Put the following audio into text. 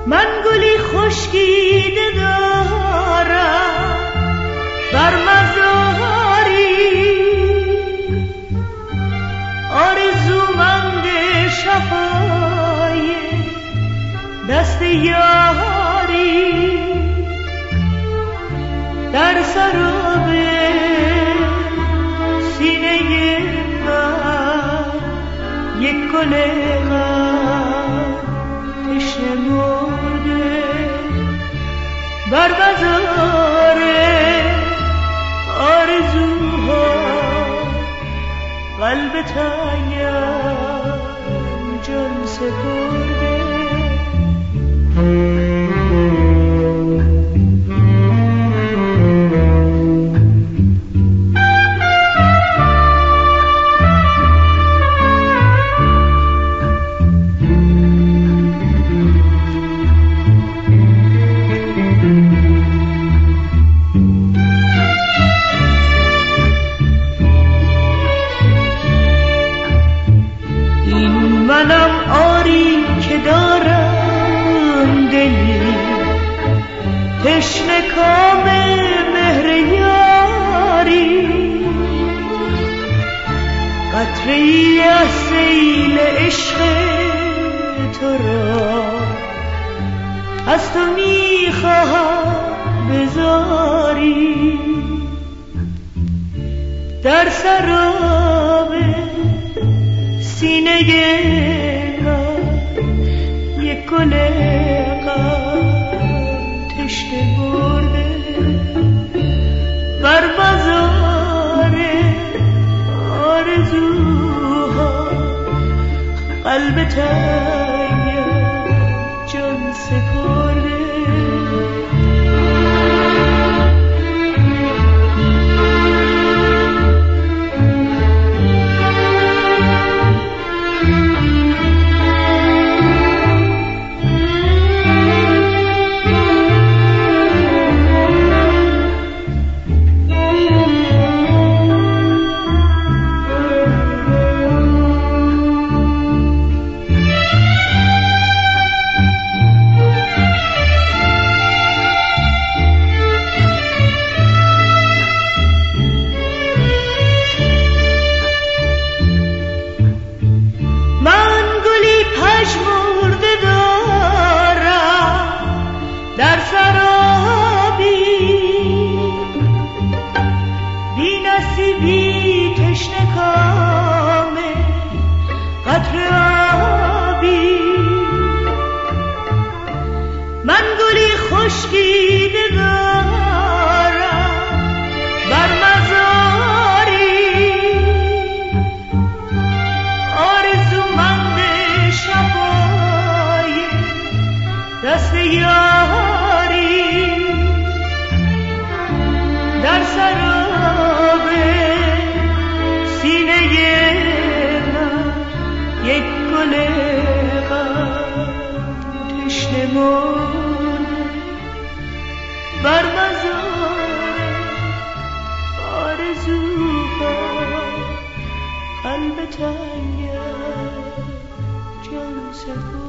من گلی خشکیده دارم بر مزاری، آرزومند شفای دست یاری، در سراب سینه من یک گل غم تشنه مرده، بر بازار آرزوها قلب تنگم جان سپرده. منم آری که دارم دلی تشنه کام مهر یاری، قطره‌ای از سیل عشق تو را از تو میخواهم بزاری، در سراب سینه من یک گل غم تشنه برده، بر بازار آرزوها قلب تنگم جان سپرده. در سرابی بی نصیبی تشنه کام قطره آبی، من گلی خشکیده دارم بر مزاری، آرزومند شفای دست یاری، در سراب سینه من یک گل غم تشنه مرده، بر مزار آرزوها قلب تنگم جان سپرده.